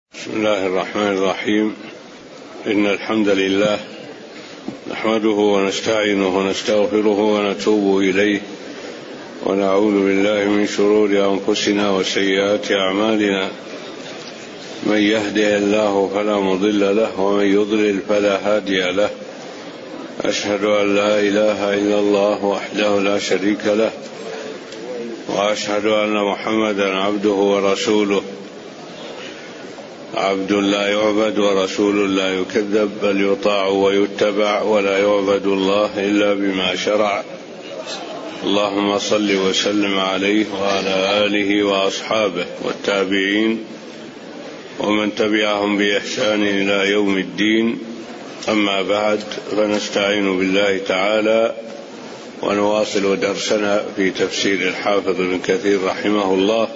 بسم الله الرحمن الرحيم. إن الحمد لله نحمده ونستعينه ونستغفره ونتوب إليه ونعوذ بالله من شرور أنفسنا وسيئات أعمالنا. من يهده الله فلا مضل له ومن يضلل فلا هادي له. أشهد أن لا إله إلا الله وحده لا شريك له وأشهد أن محمدا عبده ورسوله. عبد لا يعبد ورسول لا يكذب، بل يطاع ويتبع ولا يعبد الله إلا بما شرع. اللهم صل وسلم عليه وعلى آله وأصحابه والتابعين ومن تبعهم بإحسان إلى يوم الدين. أما بعد، فنستعين بالله تعالى ونواصل درسنا في تفسير الحافظ ابن كثير رحمه الله.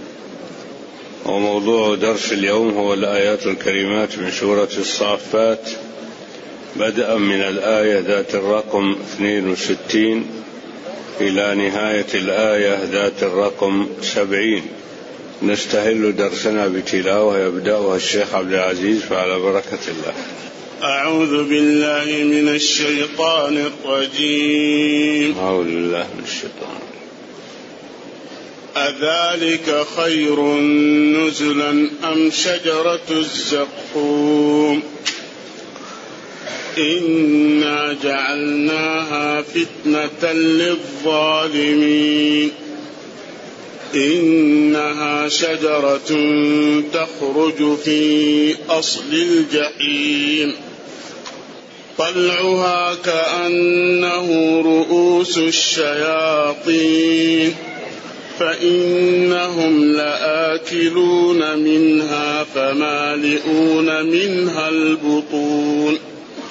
وموضوع درس اليوم هو الآيات الكريمات من سورة الصافات، بدءا من الآية ذات الرقم 62 إلى نهاية الآية ذات الرقم 70. نستهل درسنا بتلاوة يبدأها الشيخ عبد العزيز، فعلى بركة الله. أعوذ بالله من الشيطان الرجيم. أعوذ بالله من الشيطان. أذلك خير نزلا أم شجرة الزقوم إنا جعلناها فتنة للظالمين إنها شجرة تخرج في أصل الجحيم طلعها كأنه رؤوس الشياطين فإنهم لآكلون منها فمالئون منها البطون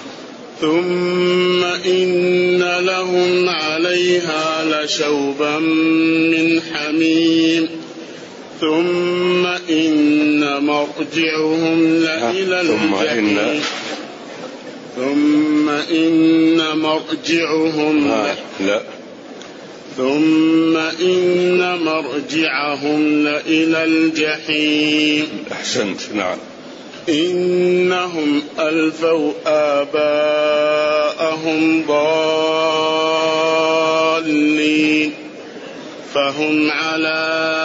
ثم إن لهم عليها لشوبا من حميم ثم إن مرجعهم لإلى الجحيم ثم إن مرجعهم لإلى الجحيم. أحسنت. نعم. إنهم ألفوا آباءهم ضالين فهم على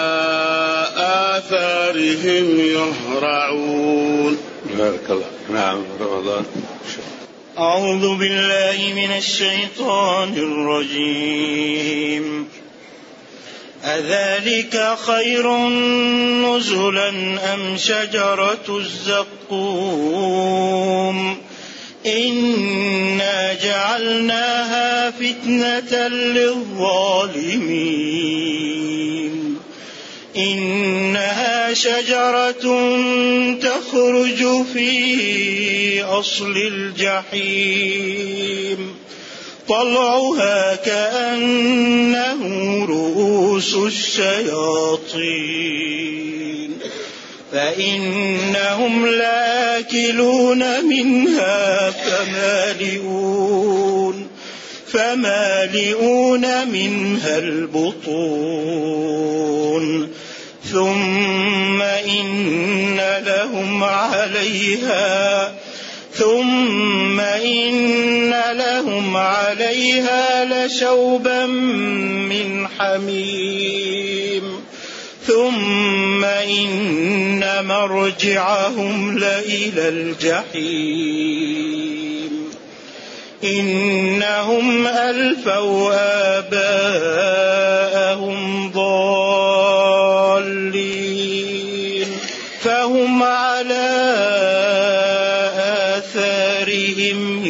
آثارهم يهرعون. بارك الله. نعم. رمضان. أعوذ بالله من الشيطان الرجيم. أذلك خير نزلا أم شجرة الزقوم إنا جعلناها فتنة للظالمين إنها شجرة تخرج في أصل الجحيم طلعها كأنه رؤوس الشياطين فإنهم لآكلون منها فمالئون منها البطون ثم إن لهم عليها لشوبا من حميم ثم إن مرجعهم لإلى الجحيم إنهم ألفوا آباءهم ضالين فهم على آثارهم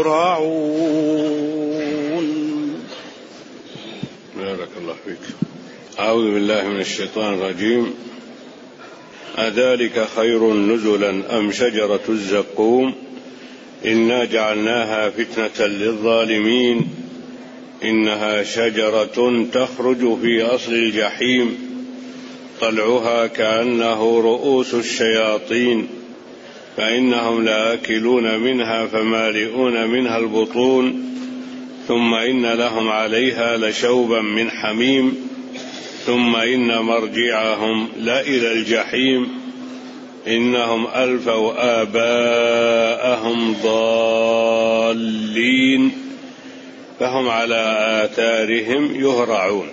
يهرعون. بارك الله فيك. أعوذ بالله من الشيطان الرجيم. أذلك خير نزلا أم شجرة الزقوم إنا جعلناها فتنة للظالمين إنها شجرة تخرج في أصل الجحيم طلعها كأنه رؤوس الشياطين فإنهم لآكلون منها فمالئون منها البطون ثم إن لهم عليها لشوبا من حميم ثم إن مرجعهم لإلى الجحيم إنهم ألفوا آباءهم ضالين فهم على آثارهم يهرعون.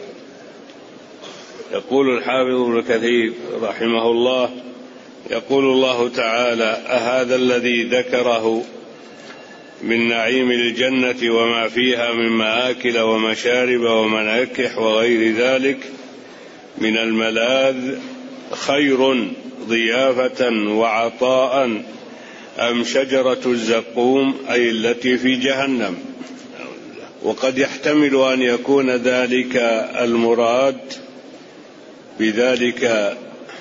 يقول الحافظ ابن كثير رحمه الله: يقول الله تعالى: أهذا الذي ذكره من نعيم الجنة وما فيها من مآكل ومشارب ومناكح وغير ذلك من الملاذ خير ضيافة وعطاء أم شجرة الزقوم أي التي في جهنم؟ وقد يحتمل أن يكون ذلك المراد بذلك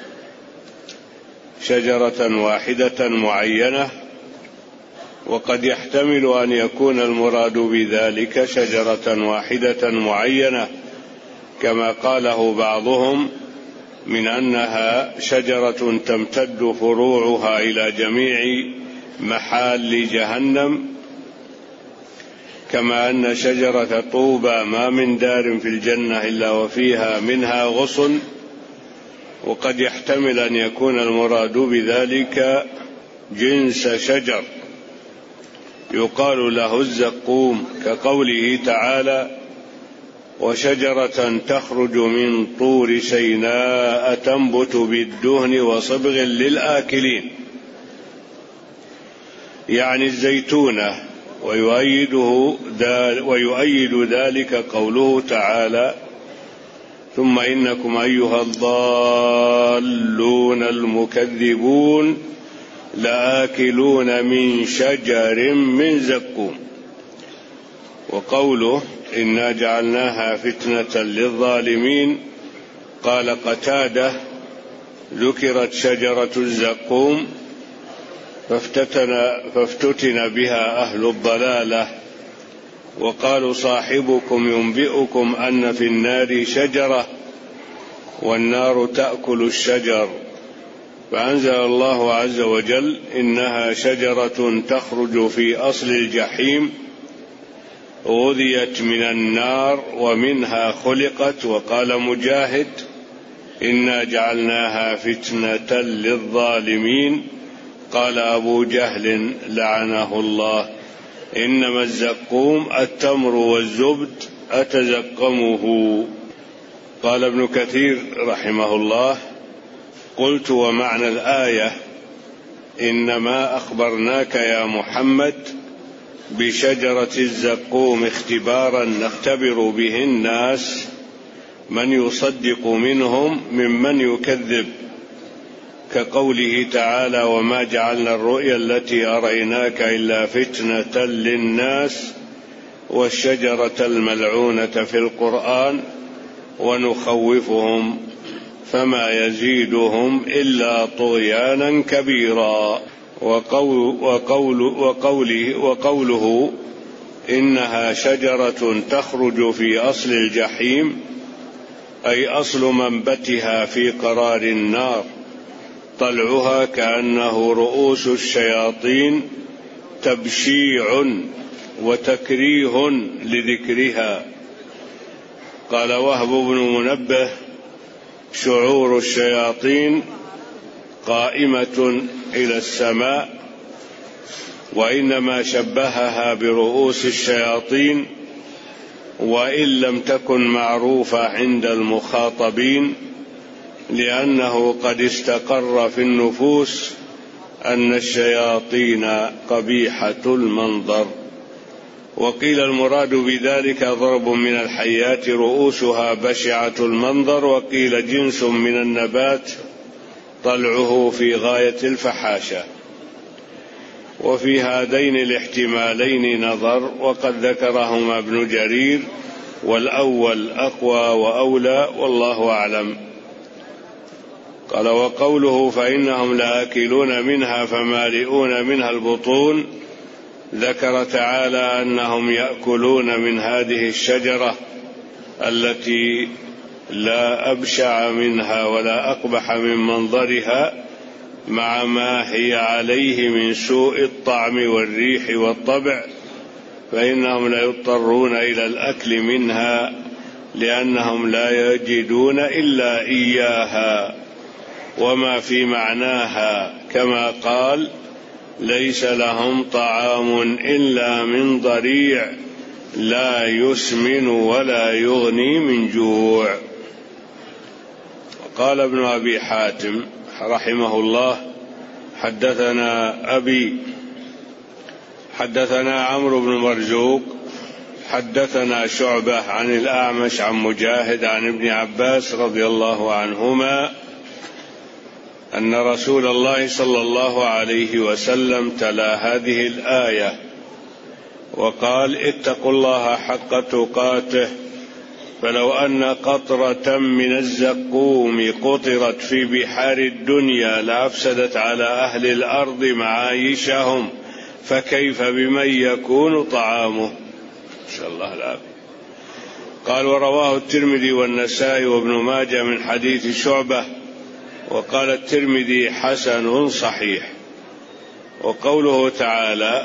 شجرة واحدة معينة، وقد يحتمل أن يكون المراد بذلك شجرة واحدة معينة كما قاله بعضهم من أنها شجرة تمتد فروعها إلى جميع محال جهنم، كما أن شجرة طوبى ما من دار في الجنة إلا وفيها منها غصن. وقد يحتمل أن يكون المراد بذلك جنس شجر يقال له الزقوم، كقوله تعالى: وشجرة تخرج من طور سيناء تنبت بالدهن وصبغ للآكلين، يعني الزيتونة. ويؤيد ذلك قوله تعالى: ثم إنكم أيها الضالون المكذبون لآكلون من شجر من زقوم. وقوله: إنا جعلناها فتنة للظالمين، قال قتادة: ذكرت شجرة الزقوم فافتتن بها أهل الضلالة، وقالوا: صاحبكم ينبئكم أن في النار شجرة والنار تأكل الشجر، فأنزل الله عز وجل: إنها شجرة تخرج في أصل الجحيم غذيت من النار ومنها خلقت. وقال مجاهد: إنا جعلناها فتنة للظالمين. قال أبو جهل لعنه الله: إنما الزقوم التمر والزبد أتزقمه. قال ابن كثير رحمه الله: قلت: ومعنى الآية إنما أخبرناك يا محمد بشجرة الزقوم اختبارا نختبر به الناس من يصدق منهم ممن يكذب، كقوله تعالى: وما جعلنا الرؤيا التي أريناك إلا فتنة للناس والشجرة الملعونة في القرآن ونخوفهم فما يزيدهم إلا طغيانا كبيرا. وقوله إنها شجرة تخرج في أصل الجحيم أي أصل منبتها في قرار النار، طلعها كأنه رؤوس الشياطين تبشيع وتكريه لذكرها. قال وهب بن منبه: شعور الشياطين قائمة إلى السماء، وإنما شبهها برؤوس الشياطين وإن لم تكن معروفة عند المخاطبين، لأنه قد استقر في النفوس أن الشياطين قبيحة المنظر. وقيل المراد بذلك ضرب من الحيات رؤوسها بشعة المنظر، وقيل جنس من النبات طلعه في غاية الفحاشة. وفي هذين الاحتمالين نظر، وقد ذكرهما ابن جرير، والأول أقوى وأولى والله أعلم. قال: وقوله فإنهم لآكلون منها فمالئون منها البطون، ذكر تعالى أنهم يأكلون من هذه الشجرة التي لا أبشع منها ولا أقبح من منظرها، مع ما هي عليه من سوء الطعم والريح والطبع، فإنهم لا يضطرون إلى الأكل منها لأنهم لا يجدون إلا إياها، وما في معناها، كما قال: ليس لهم طعام إلا من ضريع لا يسمن ولا يغني من جوع. قال ابن أبي حاتم رحمه الله: حدثنا أبي حدثنا عمرو بن مرزوق حدثنا شعبة عن الأعمش عن مجاهد عن ابن عباس رضي الله عنهما أن رسول الله صلى الله عليه وسلم تلا هذه الآية وقال: اتقوا الله حق تقاته، فلو أن قطرة من الزقوم قطرت في بحار الدنيا لأفسدت على أهل الأرض معايشهم، فكيف بمن يكون طعامه؟ نسأل الله العافية. قال: ورواه الترمذي والنسائي وابن ماجه من حديث شعبة، وقال الترمذي: حسن صحيح. وقوله تعالى: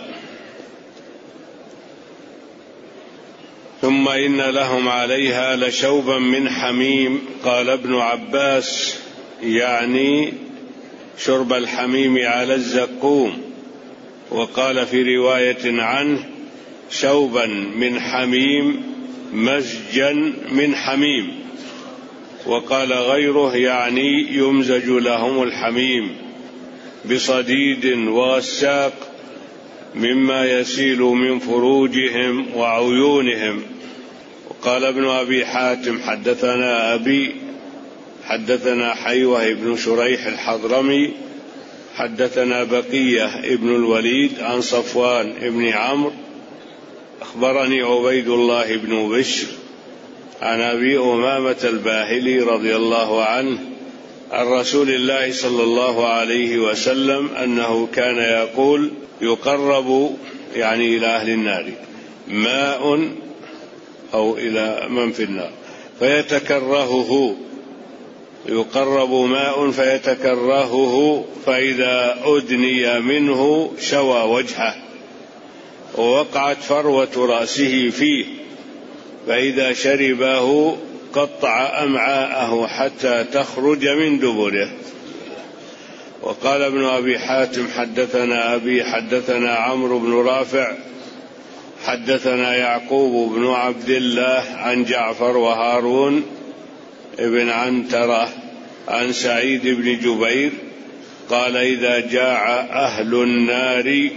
ثم إن لهم عليها لشوبا من حميم، قال ابن عباس: يعني شرب الحميم على الزقوم. وقال في رواية عنه: شوبا من حميم مزجا من حميم. وقال غيره: يعني يمزج لهم الحميم بصديد وغساق مما يسيل من فروجهم وعيونهم. وقال ابن أبي حاتم: حدثنا أبي حدثنا حيوة بن شريح الحضرمي حدثنا بقية ابن الوليد عن صفوان ابن عمرو أخبرني عبيد الله بن بشر عن أبي أمامة الباهلي رضي الله عنه عن رسول الله صلى الله عليه وسلم أنه كان يقول: يقرب، يعني إلى أهل النار، ماء، أو إلى من في النار، فيتكرهه، يقرب ماء فيتكرهه، فإذا أدني منه شوى وجهه ووقعت فروة رأسه فيه، فإذا شربه قطع أمعاءه حتى تخرج من دبره. وقال ابن أبي حاتم: حدثنا أبي حدثنا عمرو بن رافع حدثنا يعقوب بن عبد الله عن جعفر وهارون ابن عنترة عن سعيد بن جبير قال: إذا جاع أهل النار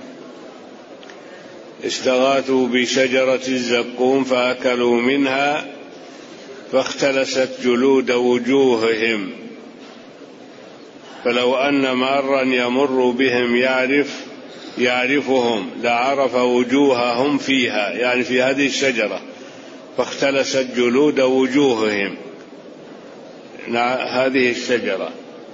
استغاثوا بشجرة الزقوم فأكلوا منها فاختلست جلود وجوههم، فلو أن مارا يمر بهم يعرفهم لعرف وجوههم فيها، يعني في هذه الشجرة، فاختلست جلود وجوههم، هذه الشجرة.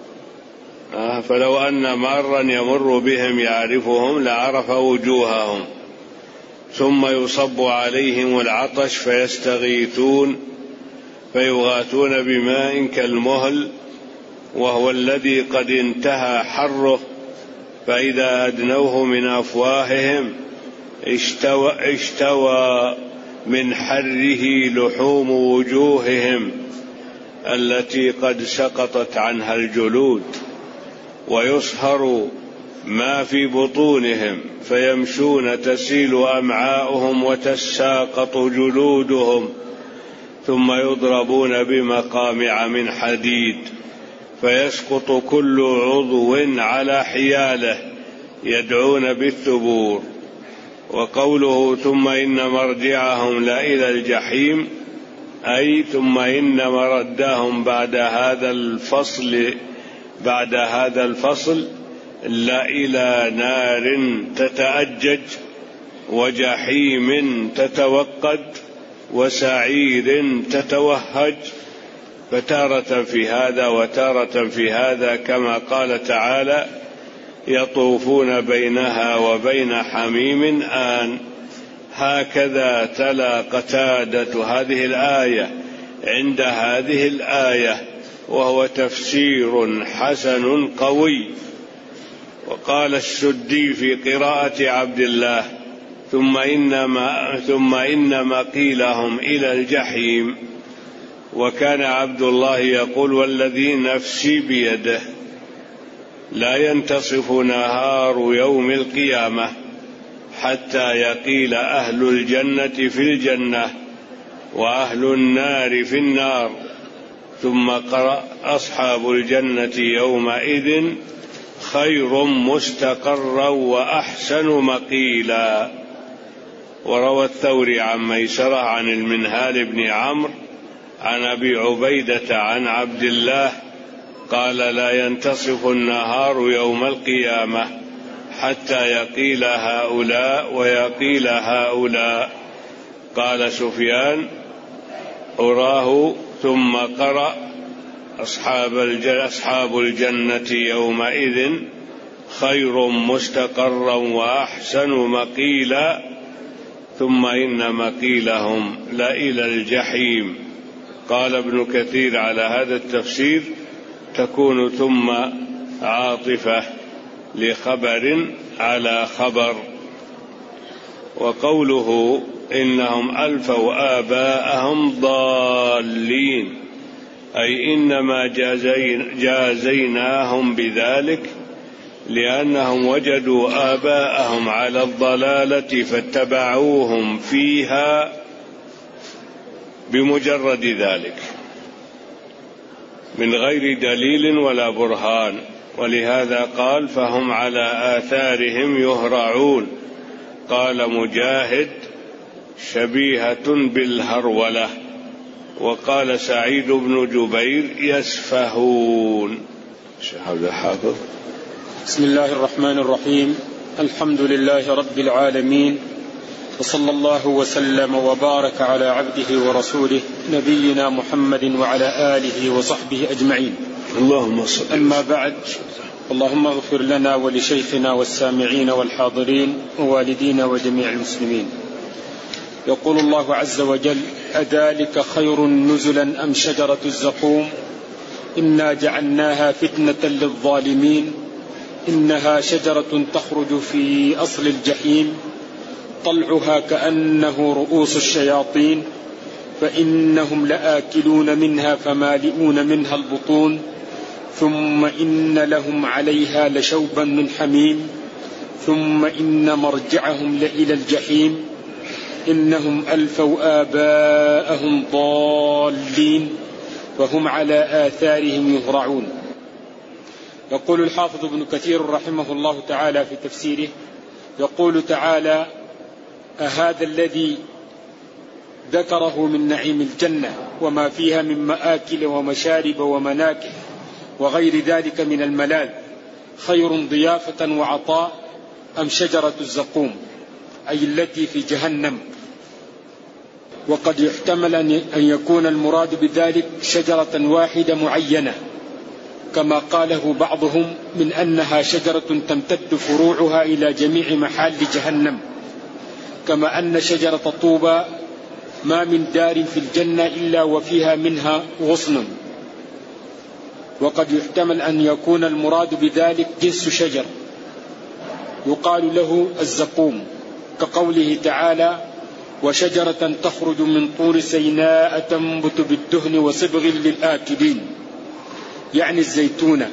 فلو أن مارا يمر بهم يعرفهم لعرف وجوههم، ثم يصب عليهم العطش فيستغيثون فيغاثون بماء كالمهل وهو الذي قد انتهى حره، فإذا أدنوه من أفواههم اشتوى من حره لحوم وجوههم التي قد سقطت عنها الجلود، ويصهر ما في بطونهم فيمشون تسيل أمعاؤهم وتساقط جلودهم، ثم يضربون بمقامع من حديد فيسقط كل عضو على حياله يدعون بالثبور. وقوله: ثم إن مرجعهم لإلى الجحيم، أي ثم إن مردهم بعد هذا الفصل لإلى نار تتأجج وجحيم تتوقد وسعير تتوهج، فتارة في هذا وتارة في هذا، كما قال تعالى: يطوفون بينها وبين حميم آن. هكذا تلا قتادة هذه الآية عند هذه الآية، وهو تفسير حسن قوي. وقال السدي في قراءة عبد الله: ثم إن مقيلهم إلى الجحيم، وكان عبد الله يقول: والذي نفسي بيده لا ينتصف نهار يوم القيامة حتى يقيل أهل الجنة في الجنة وأهل النار في النار، ثم قرأ: أصحاب الجنة يومئذ خير مستقرا وأحسن مقيلا. وروى الثوري عن ميسرة عن المنهال بن عمرو عن أبي عبيدة عن عبد الله قال: لا ينتصف النهار يوم القيامة حتى يقيل هؤلاء ويقيل هؤلاء. قال سفيان: أراه ثم قرأ: أصحاب الجنة يومئذ خير مستقرا وأحسن مقيلا، ثم إن مقيلهم لإلى الجحيم. قال ابن كثير: على هذا التفسير تكون ثم عاطفة لخبر على خبر. وقوله: إنهم ألفوا آباءهم ضالين، أي إنما جازيناهم بذلك لأنهم وجدوا آباءهم على الضلالة فاتبعوهم فيها بمجرد ذلك من غير دليل ولا برهان. ولهذا قال: فهم على آثارهم يهرعون. قال مجاهد: شبيهة بالهرولة. وقال سعيد بن جبير: يسفهون. حافظ. بسم الله الرحمن الرحيم. الحمد لله رب العالمين، وصلى الله وسلم وبارك على عبده ورسوله نبينا محمد وعلى آله وصحبه أجمعين. اللهم صل. أما بعد، اللهم اغفر لنا ولشيخنا والسامعين والحاضرين ووالدينا وجميع المسلمين. يقول الله عز وجل: أذلك خير نزلا أم شجرة الزقوم إنا جعلناها فتنة للظالمين إنها شجرة تخرج في أصل الجحيم طلعها كأنه رؤوس الشياطين فإنهم لآكلون منها فمالئون منها البطون ثم إن لهم عليها لشوبا من حميم ثم إن مرجعهم لإلى الجحيم إنهم ألفوا آباءهم ضالين وهم على آثارهم يهرعون. يقول الحافظ ابن كثير رحمه الله تعالى في تفسيره، يقول تعالى: أهذا الذي ذكره من نعيم الجنة وما فيها من مآكل ومشارب ومناكح وغير ذلك من الملاذ خير ضيافة وعطاء أم شجرة الزقوم أي التي في جهنم؟ وقد يحتمل أن يكون المراد بذلك شجرة واحدة معينة كما قاله بعضهم من أنها شجرة تمتد فروعها إلى جميع محال جهنم، كما أن شجرة طوبى ما من دار في الجنة إلا وفيها منها غصن. وقد يحتمل أن يكون المراد بذلك جنس شجر يقال له الزقوم، كقوله تعالى: وشجرة تخرج من طور سيناء تنبت بالدهن وصبغ للآكلين، يعني الزيتونة.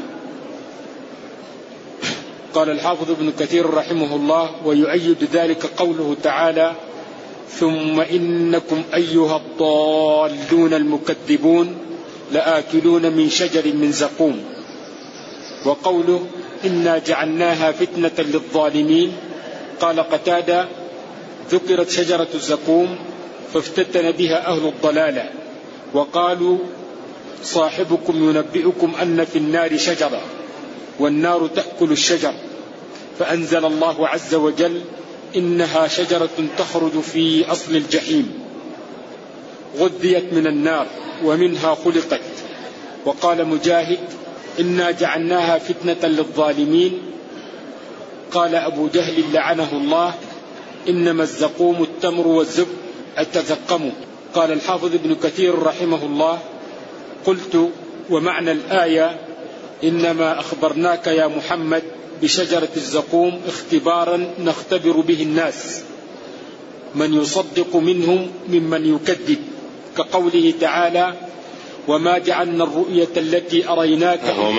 قال الحافظ ابن كثير رحمه الله: ويؤيد ذلك قوله تعالى: ثم إنكم أيها الضالون المكذبون لآكلون من شجر من زقوم. وقوله: إنا جعلناها فتنة للظالمين. قال قتادة: ذكرت شجرة الزقوم فافتتن بها أهل الضلالة وقالوا: صاحبكم ينبئكم أن في النار شجرة والنار تأكل الشجر، فأنزل الله عز وجل: إنها شجرة تخرج في أصل الجحيم غذيت من النار ومنها خلقت. وقال مجاهد: إنا جعلناها فتنة للظالمين. قال أبو جهل لعنه الله: إنما الزقوم التمر والزبد أتزقموا. قال الحافظ ابن كثير رحمه الله: قلت: ومعنى الآية إنما أخبرناك يا محمد بشجرة الزقوم اختبارا نختبر به الناس من يصدق منهم ممن يكذب، كقوله تعالى: وما جعلنا الرؤيا التي أريناك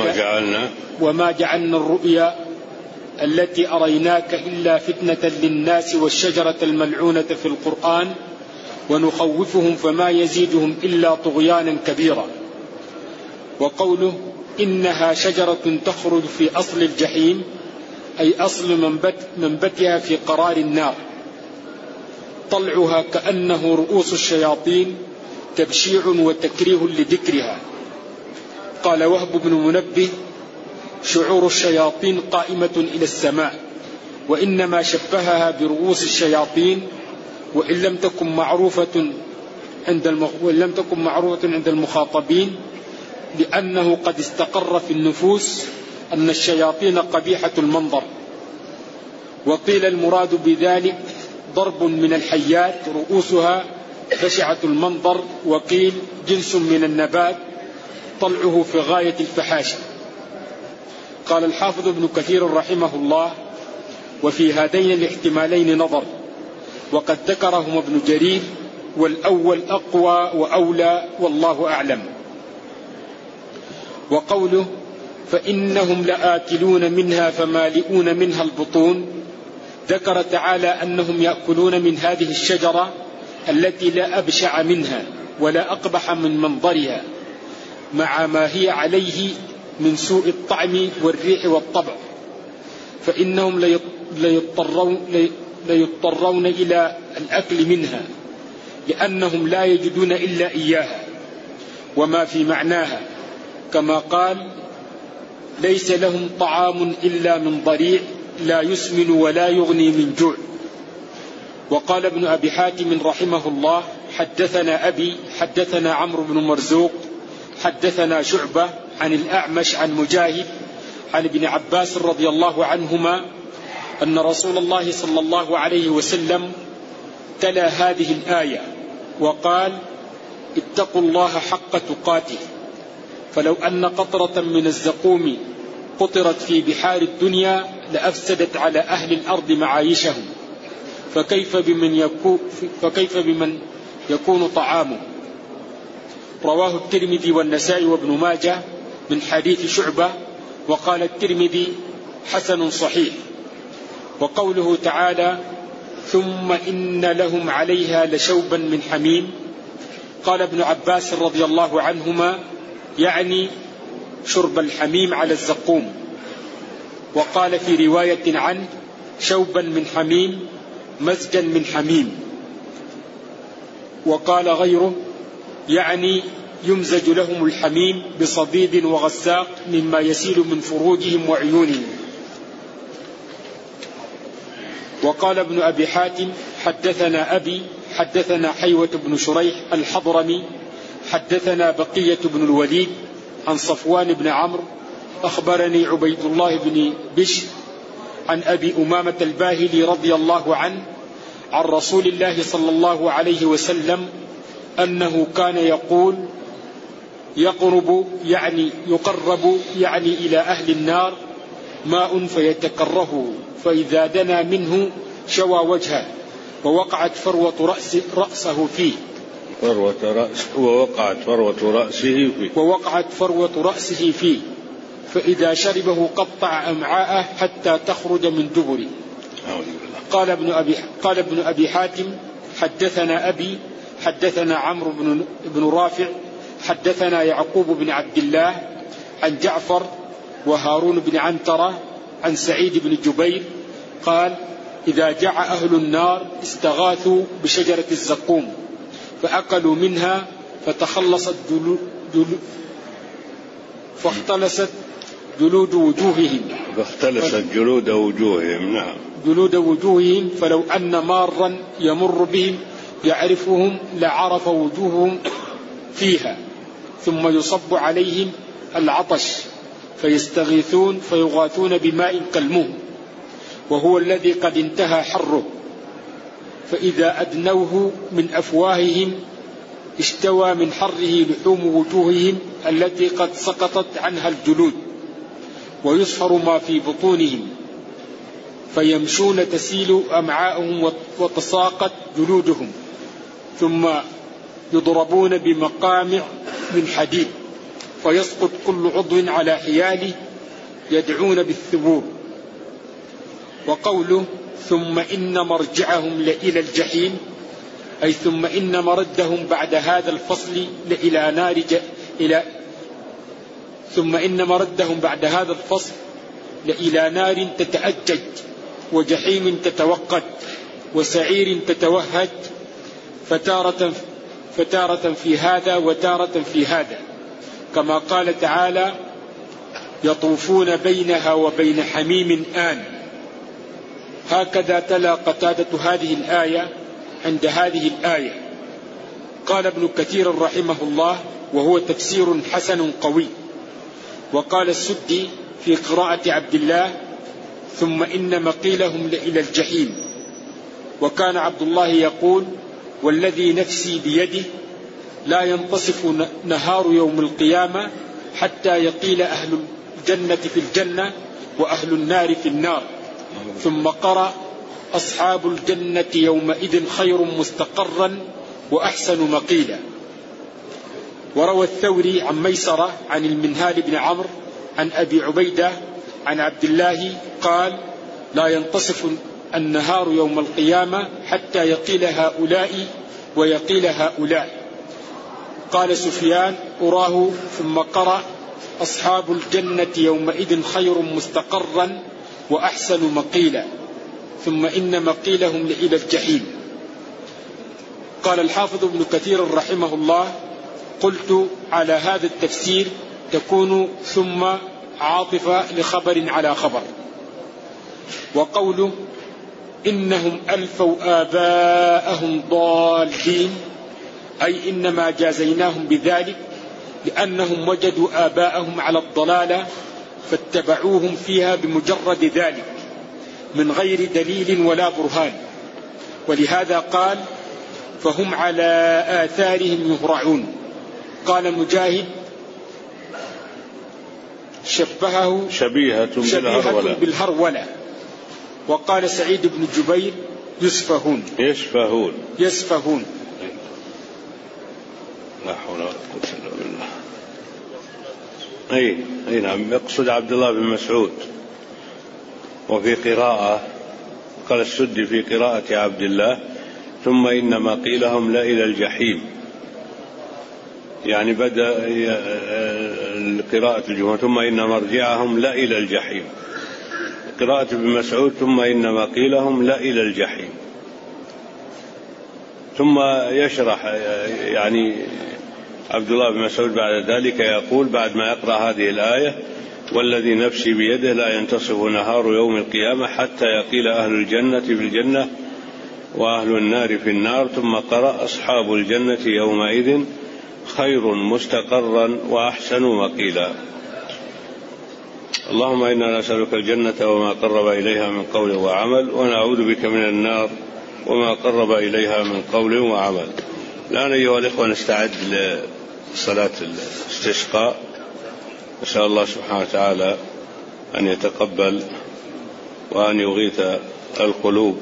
إلا فتنة للناس والشجرة الملعونة في القرآن ونخوفهم فما يزيدهم إلا طغيانا كبيرا. وقوله إنها شجرة تخرج في أصل الجحيم أي أصل منبتها في قرار النار، طلعها كأنه رؤوس الشياطين تبشيع وتكريه لذكرها. قال وهب بن منبه شعور الشياطين قائمة إلى السماء، وإنما شبهها برؤوس الشياطين وإن لم تكن معروفة عند المخاطبين، لأنه قد استقر في النفوس أن الشياطين قبيحة المنظر. وقيل المراد بذلك ضرب من الحيات رؤوسها بشعة المنظر، وقيل جنس من النبات طلعه في غاية الفحاشة. قال الحافظ ابن كثير رحمه الله وفي هذين الاحتمالين نظر، وقد ذكرهما ابن جرير، والأول أقوى وأولى والله أعلم. وقوله فإنهم لآكلون منها فمالئون منها البطون، ذكر تعالى أنهم يأكلون من هذه الشجرة التي لا أبشع منها ولا أقبح من منظرها، مع ما هي عليه من سوء الطعم والريح والطبع، فإنهم ليضطرون إلى الأكل منها لأنهم لا يجدون إلا إياها وما في معناها، كما قال ليس لهم طعام إلا من ضريع لا يسمن ولا يغني من جوع. وقال ابن أبي حاتم رحمه الله حدثنا أبي حدثنا عمرو بن مرزوق حدثنا شعبة عن الأعمش عن مجاهد عن ابن عباس رضي الله عنهما أن رسول الله صلى الله عليه وسلم تلا هذه الآية وقال اتقوا الله حق تقاته، فلو أن قطرة من الزقوم قطرت في بحار الدنيا لأفسدت على أهل الأرض معايشهم، فكيف بمن يكون طعامه. رواه الترمذي والنسائي وابن ماجه من حديث شعبة، وقال الترمذي حسن صحيح. وقوله تعالى ثم إن لهم عليها لشوبا من حميم، قال ابن عباس رضي الله عنهما يعني شرب الحميم على الزقوم، وقال في رواية عنه شوبا من حميم مزجا من حميم، وقال غيره يعني يمزج لهم الحميم بصديد وغساق مما يسيل من فروجهم وعيونهم. وقال ابن أبي حاتم حدثنا أبي حدثنا حيوة بن شريح الحضرمي حدثنا بقية بن الوليد عن صفوان بن عمرو أخبرني عبيد الله بن بشر عن أبي أمامة الباهلي رضي الله عنه عن رسول الله صلى الله عليه وسلم أنه كان يقول يقرب يعني إلى أهل النار ماء فيتكره، فإذا دنا منه شوى وجهه ووقعت فروة رأسه فيه فإذا شربه قطع أمعاءه حتى تخرج من دبره. قال ابن أبي حاتم حدثنا أبي حدثنا عمرو بن رافع حدثنا يعقوب بن عبد الله عن جعفر وهارون بن عنترة عن سعيد بن جبير قال إذا جاع أهل النار استغاثوا بشجرة الزقوم فأكلوا منها فاختلست جلود وجوههم فلو أن مارا يمر بهم يعرفهم لعرف وجوههم فيها، ثم يصب عليهم العطش فيستغيثون فيغاثون بماء كالمهل وهو الذي قد انتهى حره، فإذا أدنوه من أفواههم اشتوى من حره لحوم وجوههم التي قد سقطت عنها الجلود، ويصفر ما في بطونهم فيمشون تسيل أمعاءهم وتساقط جلودهم، ثم يضربون من حديد فيسقط كل عضو على حياله يدعون بالثبور. وقوله ثم إن مرجعهم لإلى الجحيم أي ثم إن مردهم بعد هذا الفصل لإلى نار ثم إن مردهم بعد هذا الفصل لإلى نار تتأجج وجحيم تتوقد وسعير تتوهج فتارة في هذا وتارة في هذا، كما قال تعالى يطوفون بينها وبين حميم آن. هكذا تلا قتادة هذه الآية عند هذه الآية. قال ابن كثير رحمه الله وهو تفسير حسن قوي. وقال السدي في قراءة عبد الله ثم إن مقيلهم لإلى الجحيم. وكان عبد الله يقول والذي نفسي بيده لا ينتصف نهار يوم القيامة حتى يقيل أهل الجنة في الجنة وأهل النار في النار. ثم قرأ أصحاب الجنة يومئذ خير مستقرا وأحسن مقيلا. وروى الثوري عن ميسرة عن المنهال بن عمرو عن أبي عبيدة عن عبد الله قال لا ينتصف النهار يوم القيامة حتى يقيل هؤلاء ويقيل هؤلاء. قال سفيان أراه ثم قرأ أصحاب الجنة يومئذ خير مستقرا وأحسن مقيلا ثم إن مقيلهم لإلى الجحيم. قال الحافظ ابن كثير رحمه الله قلت على هذا التفسير تكون ثم عاطفة لخبر على خبر. وقوله إنهم ألفوا آباءهم ضالين أي إنما جازيناهم بذلك لأنهم وجدوا آباءهم على الضلالة فاتبعوهم فيها بمجرد ذلك من غير دليل ولا برهان. ولهذا قال فهم على آثارهم يهرعون. قال مجاهد شبيهة بالهرولة. وقال سعيد بن جبير يسفهون. لا حول ولا قوة إلا بالله. أي نعم. يقصد عبد الله بن مسعود. وفي قراءة قال السدي في قراءة عبد الله ثم إن مقيلهم لا إلى الجحيم، يعني بدأ قراءة الجمهور ثم إن مرجعهم لا إلى الجحيم. قراءة ابن مسعود ثم إن مقيلهم لا إلى الجحيم. ثم يشرح يعني عبد الله بن مسعود بعد ذلك يقول بعد ما يقرأ هذه الآية والذي نفسي بيده لا ينتصف نهار يوم القيامة حتى يقيل أهل الجنة في الجنة وأهل النار في النار. ثم قرأ أصحاب الجنة يومئذ خير مستقرا وأحسن مقيلا. اللهم إنا نسألك الجنة وما قرب إليها من قول وعمل ونعوذ بك من النار وما قرب إليها من قول وعمل. الآن أيها الإخوة نستعد لصلاة الاستسقاء. نسأل الله سبحانه وتعالى أن يتقبل وأن يغيث القلوب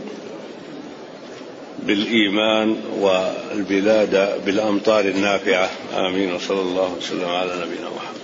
بالإيمان والبلاد بالأمطار النافعة. آمين. وصلى الله وسلم على نبينا محمد.